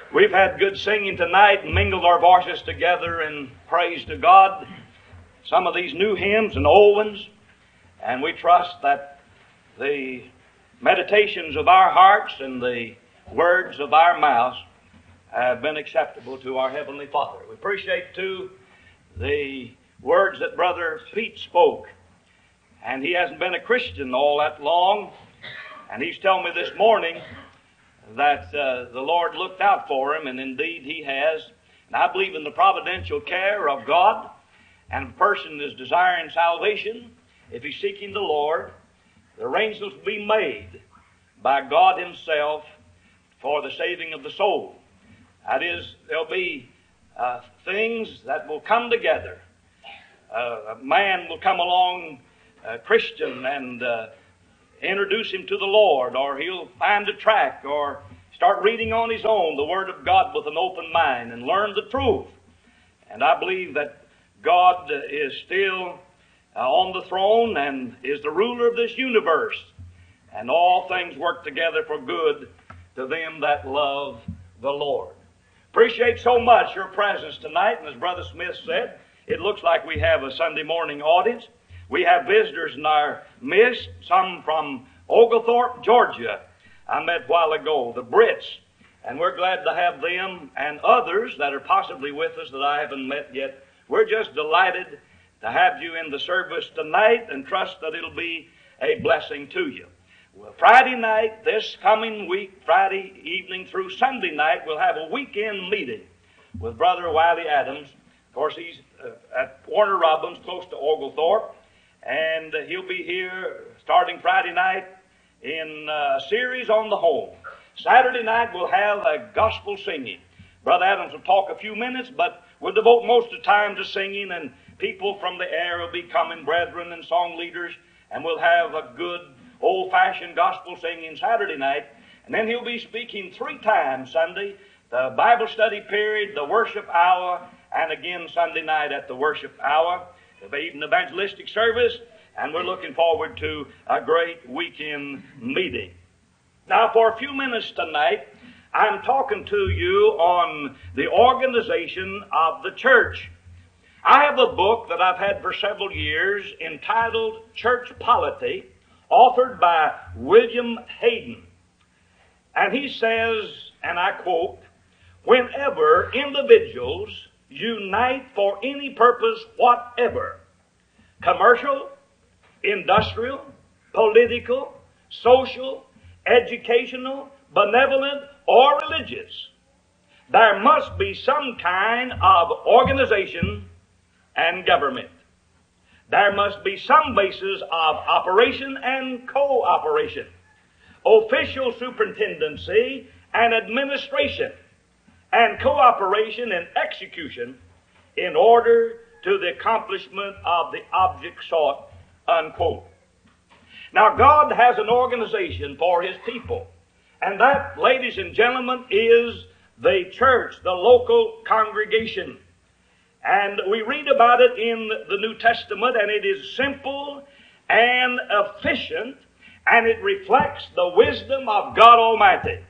We've had good singing tonight and mingled our voices together in praise to God. Some of these new hymns and old ones. And we trust that the meditations of our hearts and the words of our mouths have been acceptable to our Heavenly Father. We appreciate, too, the words that Brother Pete spoke. And he hasn't been a Christian all that long. And he's telling me this morning that the Lord looked out for him, and indeed He has. And I believe in the providential care of God. And if a person is desiring salvation, if he's seeking the Lord, the arrangements will be made by God Himself for the saving of the soul. That is, there'll be things that will come together. A man will come along, a Christian, and introduce him to the Lord, or he'll find a tract, or start reading on his own the Word of God with an open mind and learn the truth. And I believe that God is still on the throne and is the ruler of this universe. And all things work together for good to them that love the Lord. Appreciate so much your presence tonight. And as Brother Smith said, it looks like we have a Sunday morning audience. We have visitors in our midst, some from Oglethorpe, Georgia. I met a while ago, the Brits, and we're glad to have them and others that are possibly with us that I haven't met yet. We're just delighted to have you in the service tonight and trust that it'll be a blessing to you. Well, Friday night, this coming week, Friday evening through Sunday night, we'll have a weekend meeting with Brother Wiley Adams. Of course, he's at Warner Robins, close to Oglethorpe. And he'll be here starting Friday night in a series on the home. Saturday night we'll have a gospel singing. Brother Adams will talk a few minutes, but we'll devote most of the time to singing, and people from the air will be coming, brethren and song leaders, and we'll have a good old-fashioned gospel singing Saturday night. And then he'll be speaking 3 times Sunday, the Bible study period, the worship hour, and again Sunday night at the worship hour. There'll be an evangelistic service, and we're looking forward to a great weekend meeting. Now, for a few minutes tonight, I'm talking to you on the organization of the church. I have a book that I've had for several years entitled Church Polity, authored by William Hayden. And he says, and I quote, "Whenever individuals unite for any purpose whatever, commercial, industrial, political, social, educational, benevolent, or religious, there must be some kind of organization and government. There must be some basis of operation and cooperation, official superintendency and administration, and cooperation and execution in order to the accomplishment of the object sought," unquote. Now, God has an organization for His people, and that, ladies and gentlemen, is the church, the local congregation. And we read about it in the New Testament, and it is simple and efficient, and it reflects the wisdom of God Almighty.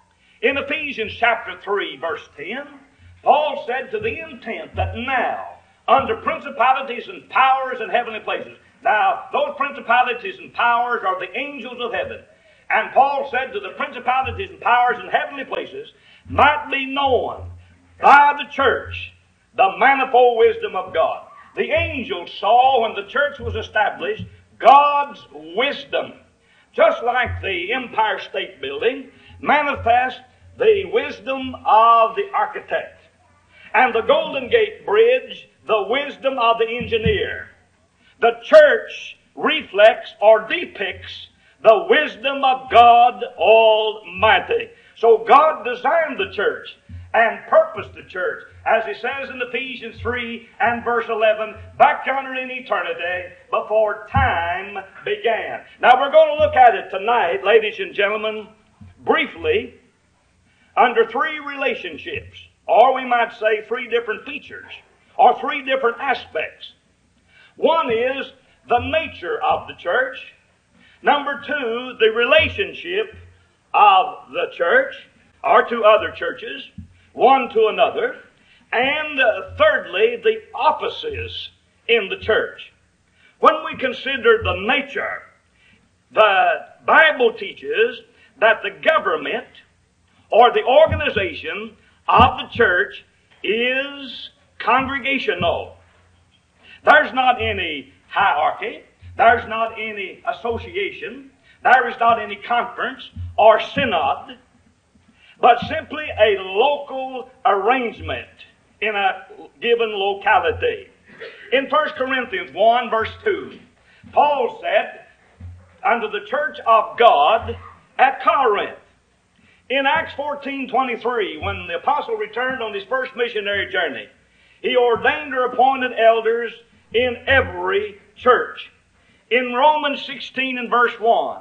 In Ephesians chapter 3, verse 10, Paul said, "To the intent that now, under principalities and powers in heavenly places." Now, those principalities and powers are the angels of heaven. And Paul said to the principalities and powers in heavenly places might be known by the church the manifold wisdom of God. The angels saw, when the church was established, God's wisdom. Just like the Empire State Building manifests the wisdom of the architect, and the Golden Gate Bridge the wisdom of the engineer. The church reflects or depicts the wisdom of God Almighty. So God designed the church and purposed the church, as He says in Ephesians 3 and verse 11, back yonder in eternity, before time began. Now we're going to look at it tonight, ladies and gentlemen, briefly, under 3 relationships, or we might say 3 different features, or 3 different aspects. One is the nature of the church. Number 2, the relationship of the church, or to other churches. one to another. And thirdly, the offices in the church. When we consider the nature, the Bible teaches that the government or the organization of the church is congregational. There's not any hierarchy. There's not any association. There is not any conference or synod, but simply a local arrangement in a given locality. In 1 Corinthians 1 verse 2, Paul said, unto the church of God at Corinth. In Acts 14:23, when the apostle returned on his first missionary journey, he ordained or appointed elders in every church. In Romans 16 and verse 1,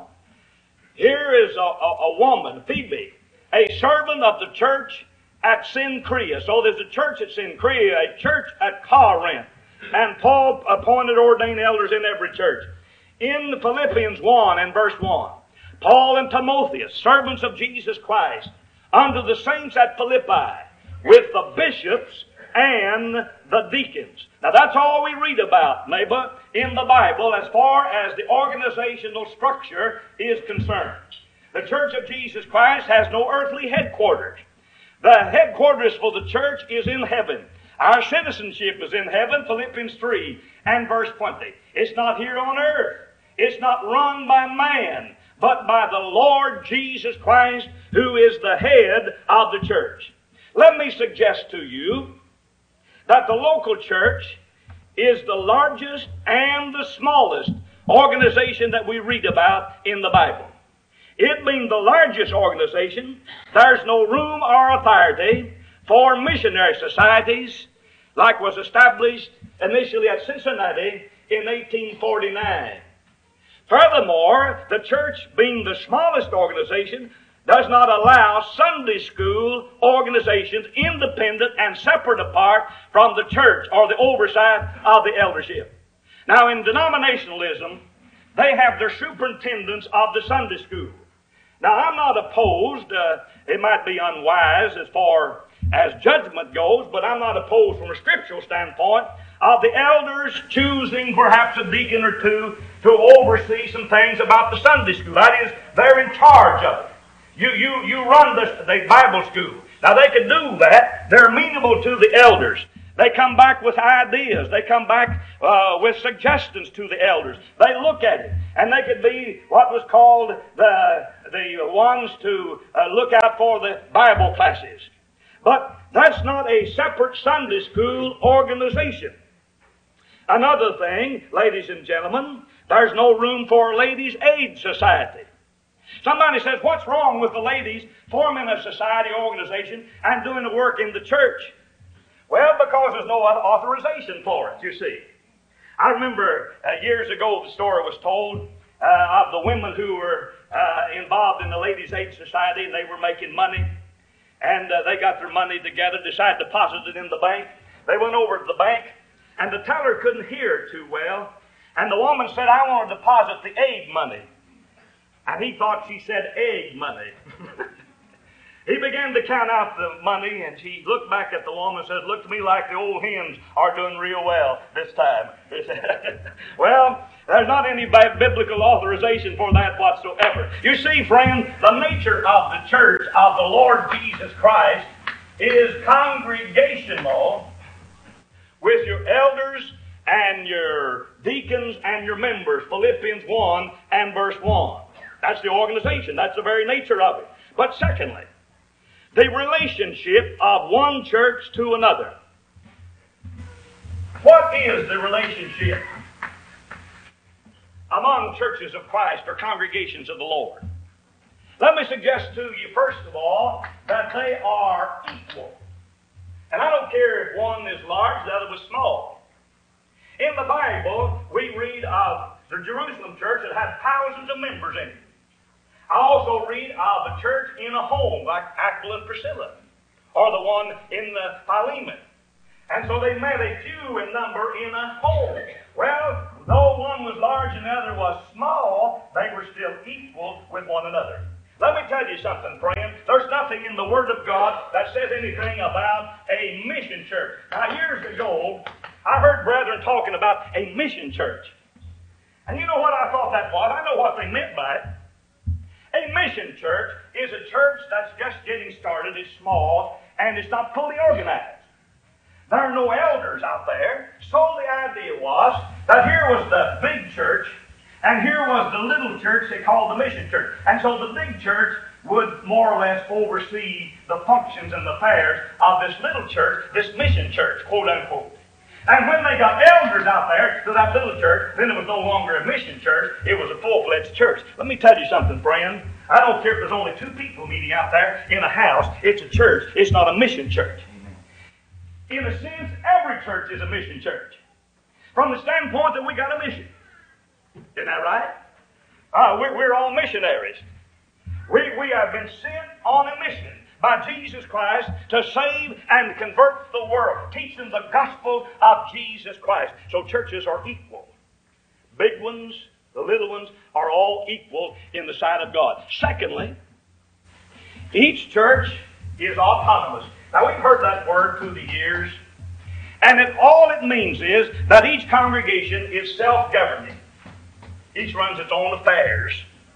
here is a woman, Phoebe, a servant of the church at Cenchrea. So there's a church at Cenchrea, a church at Corinth. And Paul appointed ordained elders in every church. In Philippians 1 and verse 1, Paul and Timotheus, servants of Jesus Christ, unto the saints at Philippi, with the bishops and the deacons. Now that's all we read about, neighbor, in the Bible as far as the organizational structure is concerned. The Church of Jesus Christ has no earthly headquarters. The headquarters for the church is in heaven. Our citizenship is in heaven, Philippians 3 and verse 20. It's not here on earth. It's not run by man, but by the Lord Jesus Christ, who is the head of the church. Let me suggest to you that the local church is the largest and the smallest organization that we read about in the Bible. It being the largest organization, there's no room or authority for missionary societies like was established initially at Cincinnati in 1849. Furthermore, the church being the smallest organization does not allow Sunday school organizations independent and separate apart from the church or the oversight of the eldership. Now in denominationalism, they have their superintendents of the Sunday school. Now I'm not opposed, it might be unwise as far as judgment goes, but I'm not opposed from a scriptural standpoint of the elders choosing perhaps a deacon or two to oversee some things about the Sunday school. That is, they're in charge of it. You run the Bible school. Now they can do that. They're amenable to the elders. They come back with ideas. They come back with suggestions to the elders. They look at it. And they could be what was called the ones to look out for the Bible classes. But that's not a separate Sunday school organization. Another thing, ladies and gentlemen, there's no room for a ladies' aid society. Somebody says, what's wrong with the ladies forming a society organization and doing the work in the church? Well, because there's no other authorization for it, you see. I remember years ago the story was told of the women who were involved in the Ladies' Aid Society, and they were making money. And they got their money together, decided to deposit it in the bank. They went over to the bank, and the teller couldn't hear too well. And the woman said, I want to deposit the aid money. And he thought she said egg money. He began to count out the money, and she looked back at the woman and said, look to me like the old hens are doing real well this time. Well, there's not any biblical authorization for that whatsoever. You see, friend, the nature of the church of the Lord Jesus Christ is congregational with your elders and your deacons and your members. Philippians 1 and verse 1. That's the organization. That's the very nature of it. But secondly, the relationship of one church to another. What is the relationship among churches of Christ or congregations of the Lord? Let me suggest to you, first of all, that they are equal. And I don't care if one is large, the other was small. In the Bible, we read of the Jerusalem church that had thousands of members in it. I also read of a church in a home, like Aquila and Priscilla, or the one in the Philemon. And so they met a few in number in a home. Well, though one was large and the other was small, they were still equal with one another. Let me tell you something, friend. there's nothing in the Word of God that says anything about a mission church. Now, years ago, I heard brethren talking about a mission church. And you know what I thought that was? I know what they meant by it. A mission church is a church that's just getting started, it's small, and it's not fully organized. There are no elders out there, so the idea was that here was the big church, and here was the little church they called the mission church. And so the big church would more or less oversee the functions and the affairs of this little church, this mission church, quote unquote. And when they got elders out there to that little church, then it was no longer a mission church, it was a full-fledged church. Let me tell you something, friend. I don't care if there's only 2 people meeting out there in a house, it's a church, it's not a mission church. In a sense, every church is a mission church. From the standpoint that we got a mission. Isn't that right? We're all missionaries. We have been sent on a mission by Jesus Christ to save and convert the world, teach them the gospel of Jesus Christ. So churches are equal. Big ones, the little ones are all equal in the sight of God. Secondly, each church is autonomous. Now, we've heard that word through the years, and all it means is that each congregation is self-governing. Each runs its own affairs.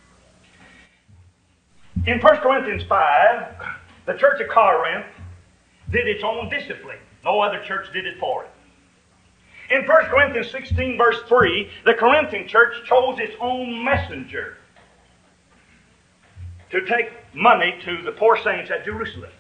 In 1 Corinthians 5, the church of Corinth did its own discipline. No other church did it for it. In 1 Corinthians 16, verse 3, the Corinthian church chose its own messenger to take money to the poor saints at Jerusalem.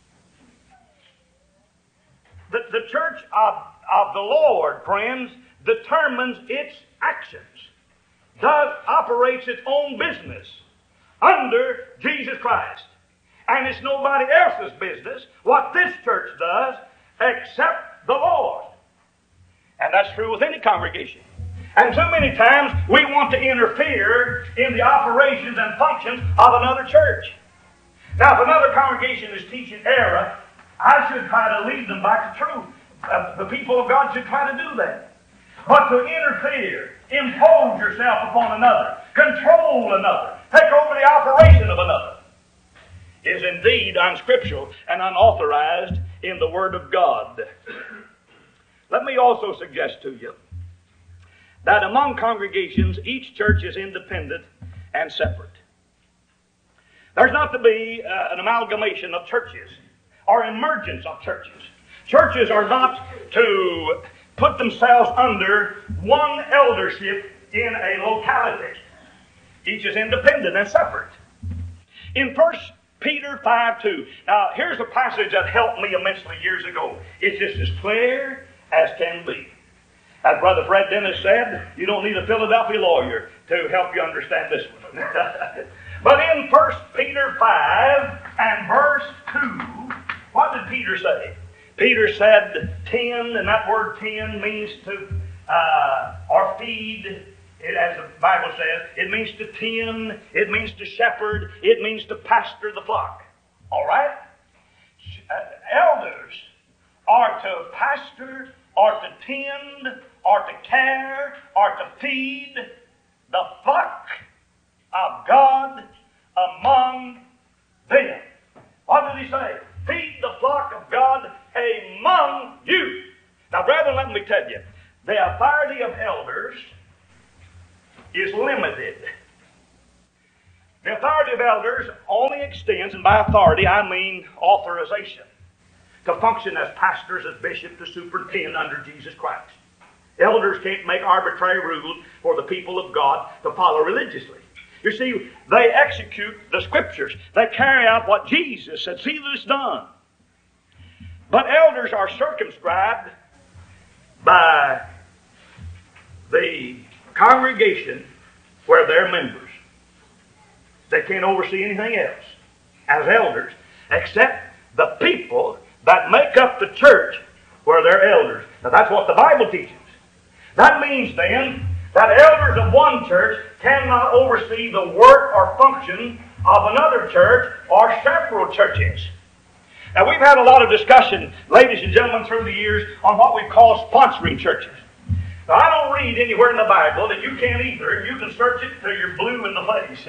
The church of the Lord, friends, determines its actions, operates its own business under Jesus Christ. And it's nobody else's business what this church does except the Lord. And that's true with any congregation. And too many times we want to interfere in the operations and functions of another church. Now, if another congregation is teaching error, I should try to lead them back to truth. The people of God should try to do that. But to interfere, impose yourself upon another, control another, take over the operation of another, is indeed unscriptural and unauthorized in the Word of God. Let me also suggest to you that among congregations, each church is independent and separate. There's not to be an amalgamation of churches or emergence of churches. Churches are not to put themselves under one eldership in a locality. Each is independent and separate. In 1 Peter 5:2. Now, here's a passage that helped me immensely years ago. It's just as clear as can be. As Brother Fred Dennis said, you don't need a Philadelphia lawyer to help you understand this one. But in 1 Peter 5 and verse 2, what did Peter say? Peter said, tend, and that word tend means to, or feed, as the Bible says, it means to tend, it means to shepherd, it means to pasture the flock. All right? Elders are to pasture, or to tend, or to care, or to feed the flock of God among them. What did he say? Feed the flock of God among you. Now, brethren, let me tell you, the authority of elders is limited. The authority of elders only extends, and by authority I mean authorization, to function as pastors, as bishops, to superintend under Jesus Christ. Elders can't make arbitrary rules for the people of God to follow religiously. You see, they execute the Scriptures. They carry out what Jesus said. See that it's done. But elders are circumscribed by the congregation where they're members. They can't oversee anything else as elders except the people that make up the church where they're elders. Now that's what the Bible teaches. That means then that elders of one church cannot oversee the work or function of another church or several churches. Now we've had a lot of discussion, ladies and gentlemen, through the years on what we call sponsoring churches. Now I don't read anywhere in the Bible that you can't either. You can search it till you're blue in the face.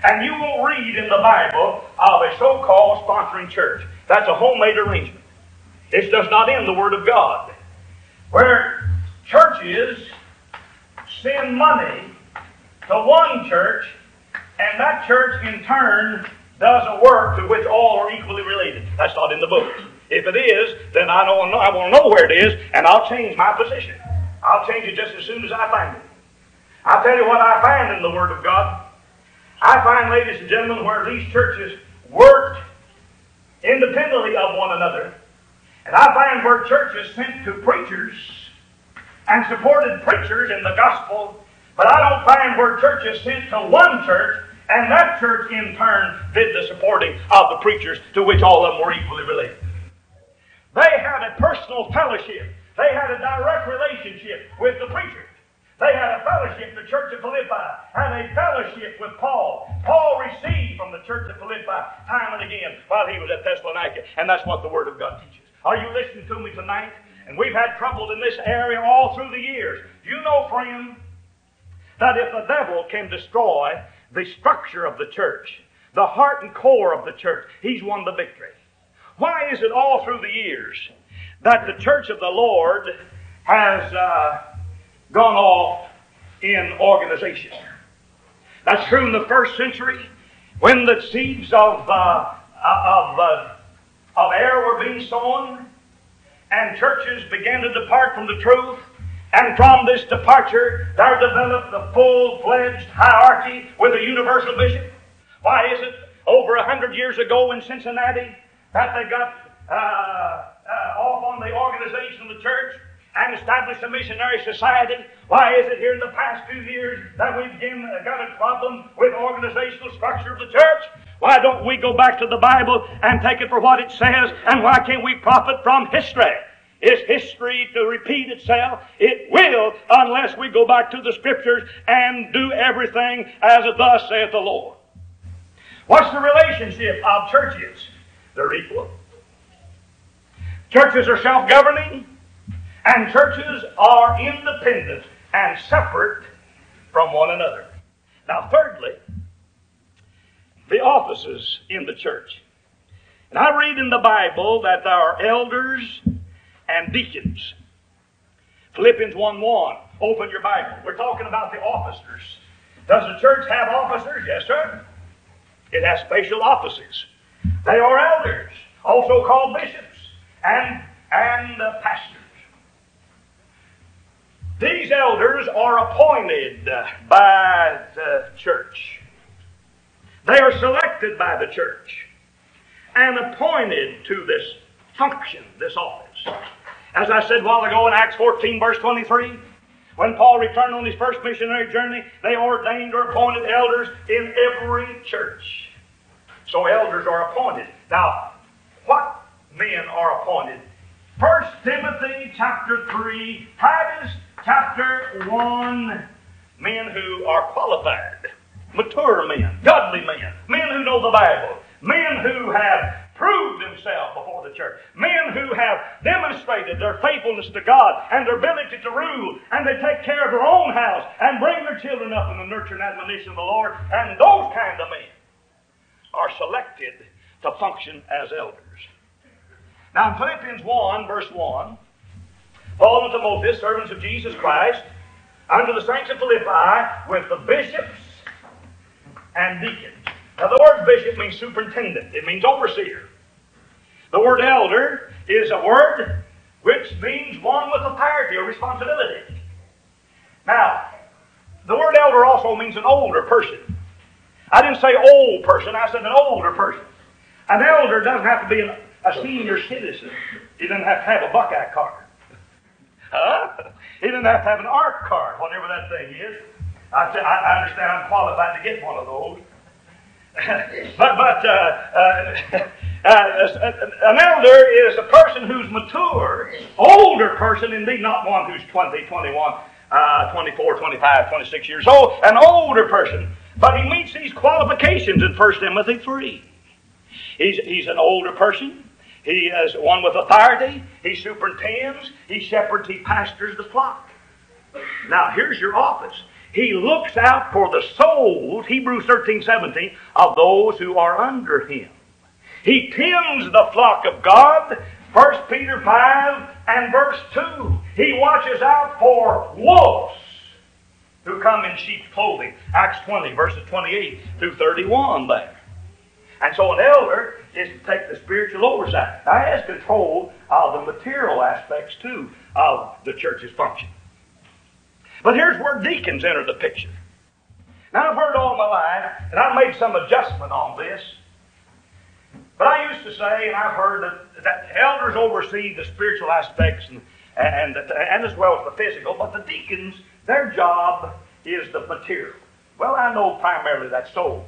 And you won't read in the Bible of a so-called sponsoring church. That's a homemade arrangement. It's just not in the Word of God. Where churches send money to one church, and that church in turn does a work to which all are equally related. That's not in the book. If it is, then I want to know where it is, and I'll change my position. I'll change it just as soon as I find it. I'll tell you what I find in the Word of God. I find, ladies and gentlemen, where these churches worked independently of one another. And I find where churches sent to preachers and supported preachers in the gospel. But I don't find where churches sent to one church, and that church in turn did the supporting of the preachers to which all of them were equally related. They had a personal fellowship. They had a direct relationship with the preachers. They had a fellowship, the church of Philippi had a fellowship with Paul. Paul received from the church of Philippi time and again while he was at Thessalonica. And that's what the Word of God teaches. Are you listening to me tonight? And we've had troubles in this area all through the years. You know, friend, that if the devil can destroy the structure of the church, the heart and core of the church, he's won the victory. Why is it all through the years that the church of the Lord has gone off in organization? That's true in the first century when the seeds of error were being sown and churches began to depart from the truth. And from this departure, there developed the full-fledged hierarchy with a universal bishop. Why is it over 100 years ago in Cincinnati that they got off on the organization of the church and established a missionary society? Why is it here in the past few years that we've got a problem with organizational structure of the church? Why don't we go back to the Bible and take it for what it says? And why can't we profit from history? Is history to repeat itself? It will, unless we go back to the Scriptures and do everything as thus saith the Lord. What's the relationship of churches? They're equal. Churches are self-governing, and churches are independent and separate from one another. Now, thirdly, the offices in the church. And I read in the Bible that there are elders and deacons. Philippians 1:1. Open your Bible. We're talking about the officers. Does the church have officers? Yes, sir. It has special offices. They are elders, also called bishops, and pastors. These elders are appointed by the church. They are selected by the church and appointed to this function, this office. As I said a while ago in Acts 14, verse 23, when Paul returned on his first missionary journey, they ordained or appointed elders in every church. So elders are appointed. Now, what men are appointed? 1 Timothy chapter 3, Titus chapter 1, men who are qualified, mature men, godly men, men who know the Bible, men who have proved themselves before the church, men who have demonstrated their faithfulness to God and their ability to rule, and they take care of their own house and bring their children up in the nurture and admonition of the Lord, and those kind of men are selected to function as elders. Now in Philippians 1, verse 1, Paul and Timothy, servants of Jesus Christ, under the saints of Philippi, with the bishops and deacons. Now the word bishop means superintendent. It means overseer. The word elder is a word which means one with authority or responsibility. Now, the word elder also means an older person. I didn't say old person, I said an older person. An elder doesn't have to be a senior citizen. He doesn't have to have a Buckeye card. He doesn't have to have an ARC card, whatever that thing is. I understand I'm qualified to get one of those. An elder is a person who's mature, older person, indeed not one who's 20, 21, 24, 25, 26 years old, an older person. But he meets these qualifications in 1 Timothy 3. He's an older person. He is one with authority. He superintends. He shepherds. He pastors the flock. Now, here's your office. He looks out for the souls, Hebrews 13:17, of those who are under him. He tends the flock of God, 1 Peter 5 and verse 2. He watches out for wolves who come in sheep's clothing. Acts 20, verses 28 through 31 there. And so an elder is to take the spiritual oversight. Now, he has control of the material aspects, too, of the church's function. But here's where deacons enter the picture. Now, I've heard all my life, and I've made some adjustment on this, but I used to say, and I've heard that elders oversee the spiritual aspects and as well as the physical, but the deacons, their job is the material. Well, I know primarily that's so.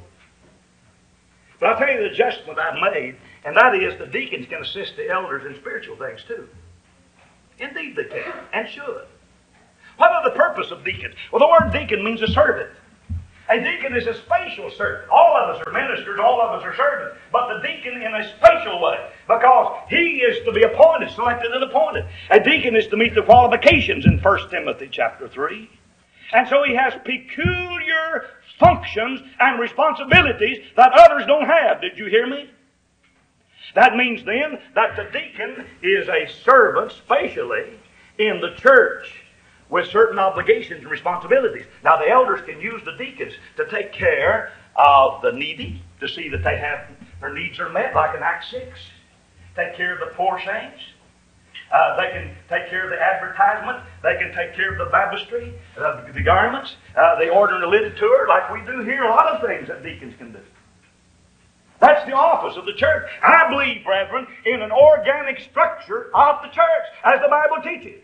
But I'll tell you the adjustment I've made, and that is the deacons can assist the elders in spiritual things too. Indeed they can, and should. What is the purpose of deacons? Well, the word deacon means a servant. A deacon is a spatial servant. All of us are ministers, all of us are servants. But the deacon in a spatial way, because he is to be appointed, selected and appointed. A deacon is to meet the qualifications in 1 Timothy chapter 3. And so he has peculiar functions and responsibilities that others don't have. Did you hear me? That means then that the deacon is a servant spatially in the church with certain obligations and responsibilities. Now the elders can use the deacons to take care of the needy, to see that their needs are met, like in Acts 6. Take care of the poor saints. They can take care of the advertisement. They can take care of the baptistry, the garments, the ordering the literature, like we do here. A lot of things that deacons can do. That's the office of the church. I believe, brethren, in an organic structure of the church, as the Bible teaches.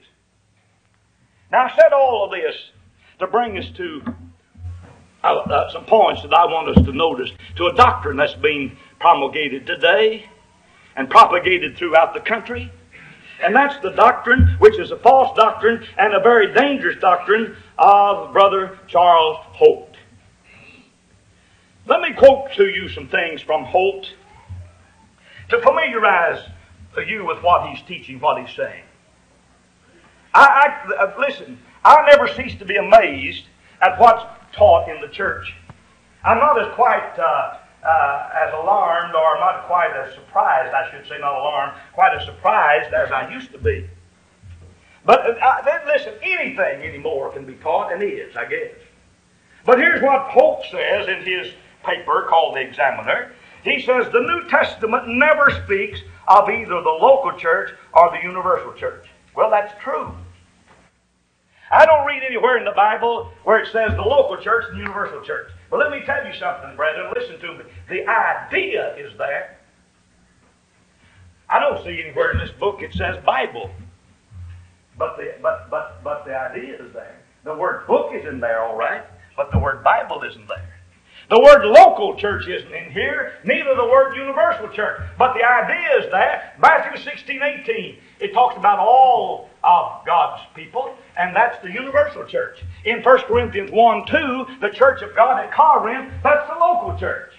Now, I said all of this to bring us to some points that I want us to notice, to a doctrine that's being promulgated today and propagated throughout the country. And that's the doctrine, which is a false doctrine and a very dangerous doctrine, of Brother Charles Holt. Let me quote to you some things from Holt to familiarize you with what he's teaching, what he's saying. Listen, I never cease to be amazed at what's taught in the church. I'm not as quite as alarmed, or not quite as surprised, I should say, not alarmed, quite as surprised as I used to be. But listen, anything anymore can be taught, and is, I guess. But here's what Holt says in his paper called The Examiner. He says the New Testament never speaks of either the local church or the universal church. Well, that's true. I don't read anywhere in the Bible where it says the local church and the universal church. But let me tell you something, brethren. Listen to me. The idea is there. I don't see anywhere in this book it says Bible. But the idea is there. The word book is in there, all right, but the word Bible isn't there. The word local church isn't in here, neither the word universal church. But the idea is that Matthew 16:18, it talks about all of God's people, and that's the universal church. In 1 Corinthians 1:2, the church of God at Corinth, that's the local church.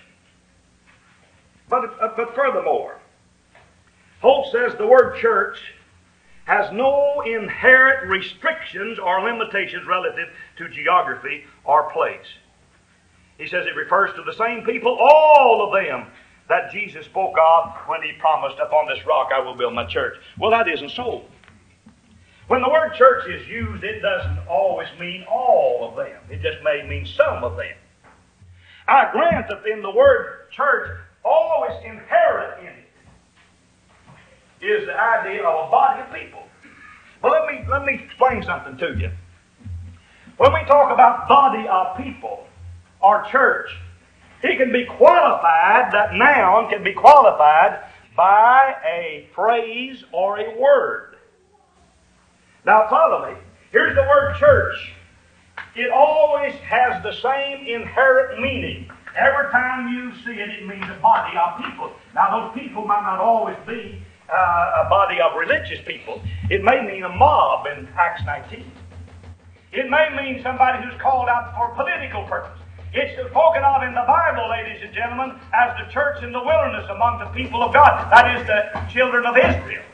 But furthermore, Holt says the word church has no inherent restrictions or limitations relative to geography or place. He says it refers to the same people, all of them, that Jesus spoke of when he promised, upon this rock I will build my church. Well, that isn't so. When the word church is used, it doesn't always mean all of them. It just may mean some of them. I grant that in the word church, always inherent in it is the idea of a body of people. But let me explain something to you. When we talk about body of people, or church, it can be qualified, that noun can be qualified by a phrase or a word. Now follow me. Here's the word church. It always has the same inherent meaning. Every time you see it, it means a body of people. Now those people might not always be a body of religious people. It may mean a mob in Acts 19. It may mean somebody who's called out for political purpose. It's spoken of in the Bible, ladies and gentlemen, as the church in the wilderness among the people of God. That is the children of Israel.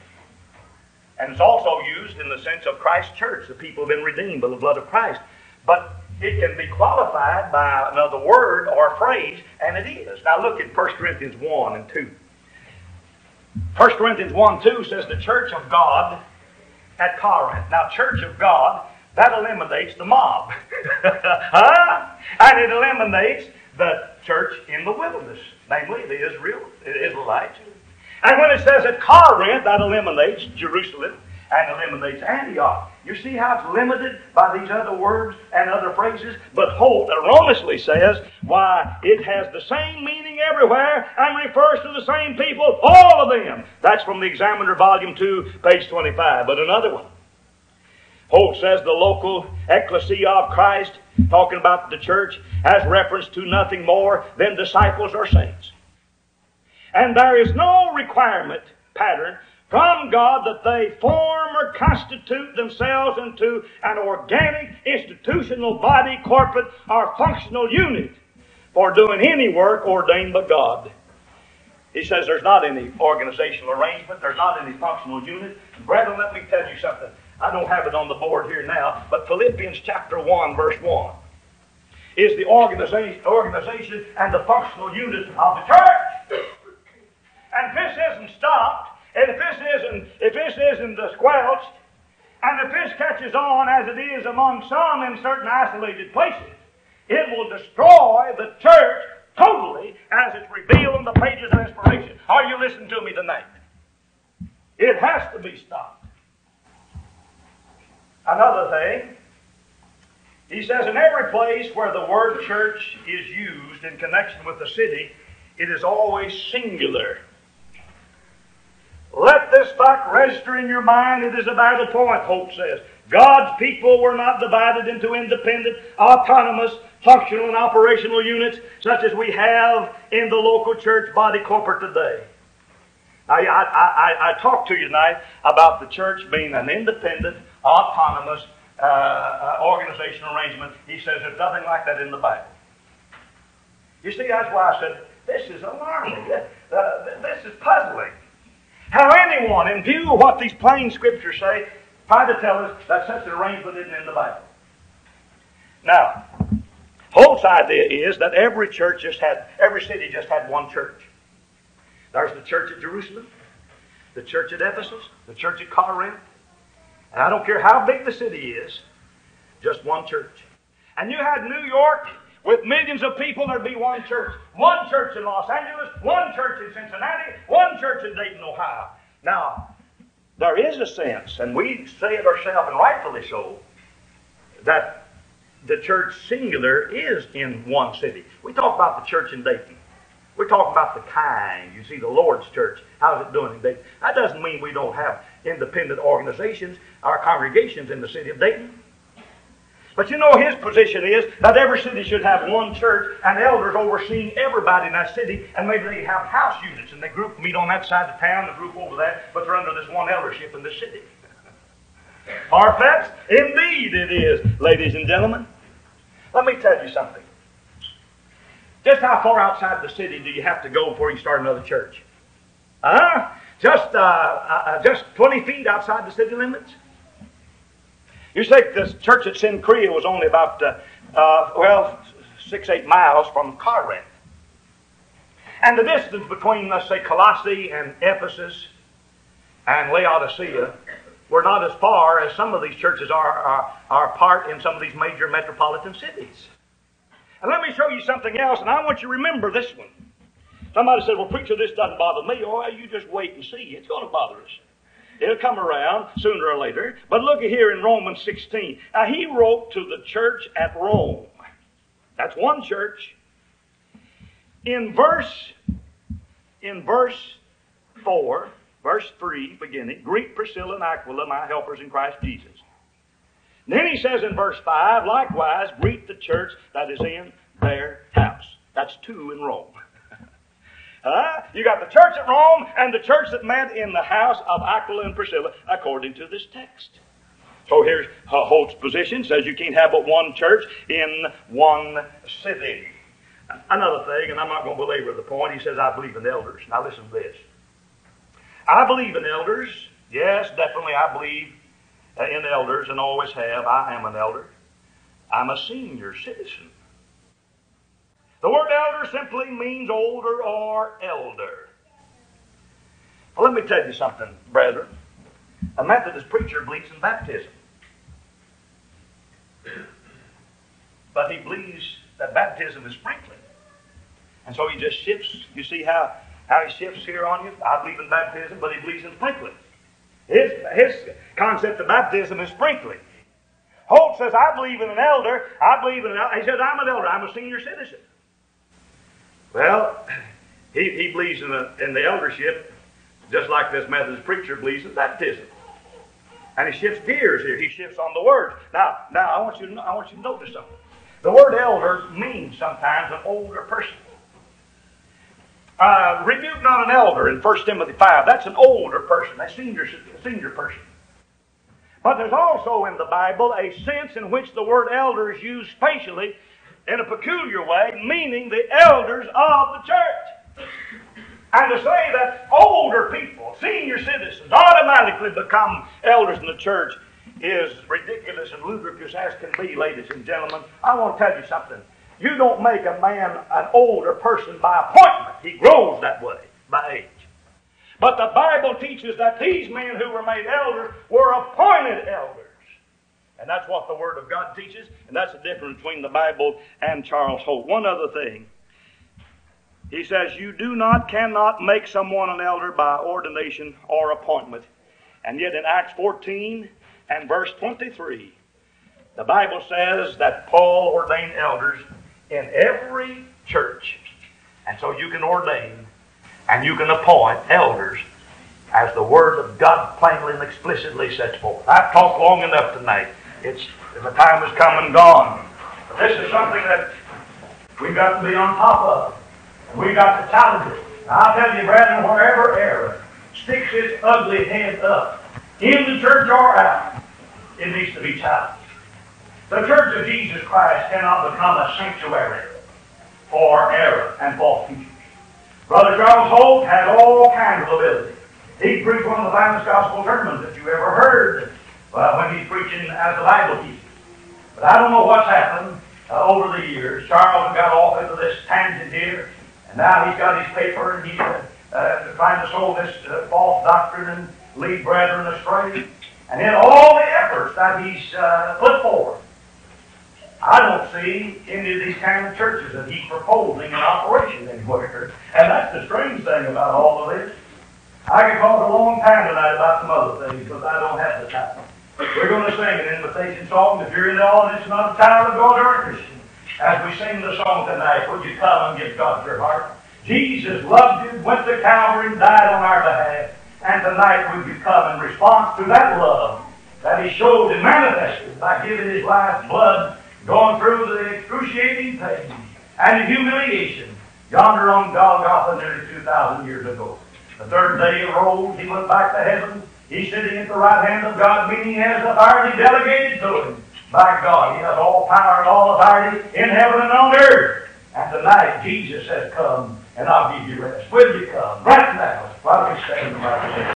And it's also used in the sense of Christ's church. The people have been redeemed by the blood of Christ. But It can be qualified by another word or phrase, and it is. Now look at 1 Corinthians 1 and 2. 1 Corinthians 1, 2 says the church of God at Corinth. Now, church of God, that eliminates the mob. And it eliminates the church in the wilderness, namely the Israelites. And when it says at Corinth, that eliminates Jerusalem and eliminates Antioch. You see how it's limited by these other words and other phrases? But Holt erroneously says, why, it has the same meaning everywhere and refers to the same people, all of them. That's from the Examiner, Volume 2, page 25. But another one. Holt says the local ecclesia of Christ, talking about the church, has reference to nothing more than disciples or saints. And there is no requirement, pattern, from God that they form or constitute themselves into an organic, institutional body, corporate, or functional unit for doing any work ordained by God. He says there's not any organizational arrangement, there's not any functional unit. Brethren, let me tell you something. I don't have it on the board here now, but Philippians chapter 1, verse 1 is the organization and the functional unit of the church. And if this isn't stopped, and if this isn't squelched, and if this catches on as it is among some in certain isolated places, it will destroy the church totally as it's revealed in the pages of inspiration. Are you listening to me tonight? It has to be stopped. Another thing, he says in every place where the word church is used in connection with the city, it is always singular. Let this fact register in your mind. It is a vital point, Hope says. God's people were not divided into independent, autonomous, functional, and operational units such as we have in the local church body corporate today. Now, I talked to you tonight about the church being an independent, autonomous organizational arrangement. He says there's nothing like that in the Bible. You see, that's why I said, this is alarming. This is puzzling. How anyone, in view of what these plain scriptures say, try to tell us that such an arrangement isn't in the Bible. Now, Holt's idea is that every city just had one church. There's the church at Jerusalem, the church at Ephesus, the church at Corinth. And I don't care how big the city is, just one church. And you had New York with millions of people, there'd be one church. One church in Los Angeles, one church in Cincinnati, one church in Dayton, Ohio. Now, there is a sense, and we say it ourselves, and rightfully so, that the church singular is in one city. We talk about the church in Dayton. We're talking about the kind. You see, the Lord's church. How's it doing in Dayton? That doesn't mean we don't have independent organizations, our congregations in the city of Dayton. But you know, his position is that every city should have one church and elders overseeing everybody in that city, and maybe they have house units and they meet on that side of town, the group over there, but they're under this one eldership in the city. Far-fetched? Indeed it is, ladies and gentlemen. Let me tell you something. Just how far outside the city do you have to go before you start another church? Just 20 feet outside the city limits? You say this church at Sincrea was only about, 6-8 miles from Corinth. And the distance between, let's say, Colossae and Ephesus and Laodicea were not as far as some of these churches are apart in some of these major metropolitan cities. And let me show you something else, and I want you to remember this one. Somebody said, well, preacher, this doesn't bother me. Oh, you just wait and see. It's going to bother us. It'll come around sooner or later. But look at here in Romans 16. Now, he wrote to the church at Rome. That's one church. In verse 4, verse 3, beginning, greet Priscilla and Aquila, my helpers in Christ Jesus. And then he says in verse 5, likewise, greet the church that is in their house. That's two in Rome. You got the church at Rome and the church that met in the house of Aquila and Priscilla, according to this text. So here's Holt's position. Says you can't have but one church in one city. Another thing, and I'm not going to belabor the point, he says, I believe in elders. Now listen to this. I believe in elders. Yes, definitely I believe in elders and always have. I am an elder. I'm a senior citizen. The word elder simply means older or elder. Well, let me tell you something, brethren. A Methodist preacher believes in baptism. But he believes that baptism is sprinkling. And so he just shifts. You see how he shifts here on you? I believe in baptism, but he believes in sprinkling. His concept of baptism is sprinkling. Holt says, I believe in an elder. He says, I'm an elder. I'm a senior citizen. Well, he believes in the eldership just like this Methodist preacher believes in baptism. And he shifts gears here. He shifts on the word. Now, I want you to notice something. The word elder means sometimes an older person. Rebuke not an elder in 1 Timothy 5. That's an older person, a senior person. But there's also in the Bible a sense in which the word elder is used spatially in a peculiar way, meaning the elders of the church. And to say that older people, senior citizens, automatically become elders in the church is ridiculous and ludicrous as can be, ladies and gentlemen. I want to tell you something. You don't make a man an older person by appointment. He grows that way by age. But the Bible teaches that these men who were made elders were appointed elders. And that's what the Word of God teaches, and that's the difference between the Bible and Charles Holt. One other thing. He says, you cannot make someone an elder by ordination or appointment. And yet in Acts 14 and verse 23, the Bible says that Paul ordained elders in every church. And so you can ordain and you can appoint elders as the Word of God plainly and explicitly sets forth. I've talked long enough tonight. The time has come and gone. But this is something that we've got to be on top of. We've got to challenge it. I'll tell you, brethren, wherever error sticks its ugly head up, in the church or out, it needs to be challenged. The Church of Jesus Christ cannot become a sanctuary for error and false teachers. Brother Charles Holt has all kinds of ability. He preached one of the finest gospel sermons that you ever heard when he's preaching as the Bible teaches. But I don't know what's happened over the years. Charles got off into this tangent here, and now he's got his paper, and he's trying to sow this false doctrine and lead brethren astray. And in all the efforts that he's put forth, I don't see any of these kind of churches that he's proposing in operation anywhere. And that's the strange thing about all of this. I could talk a long time tonight about some other things, but I don't have the time. We're going to sing an invitation song. If you're in the audience, not a child of God or a Christian, as we sing the song tonight, would you come and give God your heart? Jesus loved you, went to Calvary, and died on our behalf. And tonight would you come in response to that love that He showed and manifested by giving His life's blood, going through the excruciating pain and the humiliation yonder on Golgotha nearly 2,000 years ago. The third day He arose, He went back to heaven. He's sitting at the right hand of God, meaning He has authority delegated to Him by God. He has all power and all authority in heaven and on earth. And tonight Jesus has come, and I'll give you rest. Will you come right now while we stand right there?